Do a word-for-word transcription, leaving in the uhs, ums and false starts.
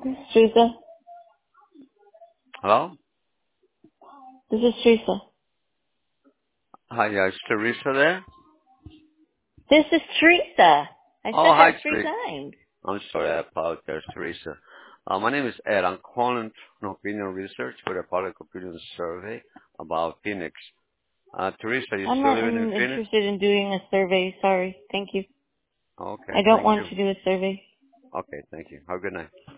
Teresa. Hello? This is Teresa. Hi, yeah, is Teresa there? This is Teresa. I said Oh, hi, that three Teresa. times. I'm sorry, I apologize, Teresa. Uh, my name is Ed. I'm calling from Opinion Research for the Public Opinion Survey about Phoenix. Uh, Teresa, are you I'm still not living in in, Phoenix? interested in doing a survey. Sorry. Thank you. Okay, I don't thank want you. to do a survey. Okay, thank you. Have a good night.